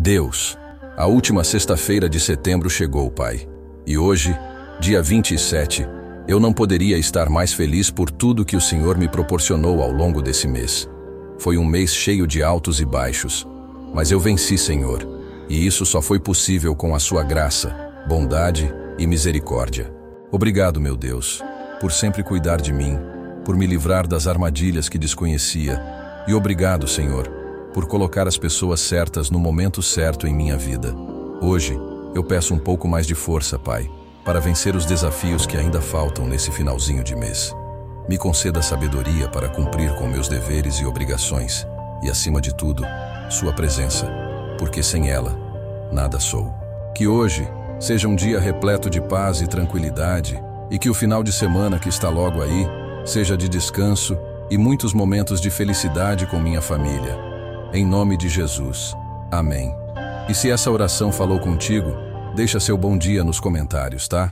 Deus, a última sexta-feira de setembro chegou, Pai. E hoje, dia 27, eu não poderia estar mais feliz por tudo que o Senhor me proporcionou ao longo desse mês. Foi um mês cheio de altos e baixos, mas eu venci, Senhor, e isso só foi possível com a sua graça, bondade e misericórdia. Obrigado, meu Deus, por sempre cuidar de mim, por me livrar das armadilhas que desconhecia, e obrigado, Senhor, por colocar as pessoas certas no momento certo em minha vida. Hoje, eu peço um pouco mais de força, Pai, para vencer os desafios que ainda faltam nesse finalzinho de mês. Me conceda sabedoria para cumprir com meus deveres e obrigações, e acima de tudo, sua presença, porque sem ela, nada sou. Que hoje seja um dia repleto de paz e tranquilidade, e que o final de semana que está logo aí seja de descanso e muitos momentos de felicidade com minha família. Em nome de Jesus. Amém. E se essa oração falou contigo, deixa seu bom dia nos comentários, tá?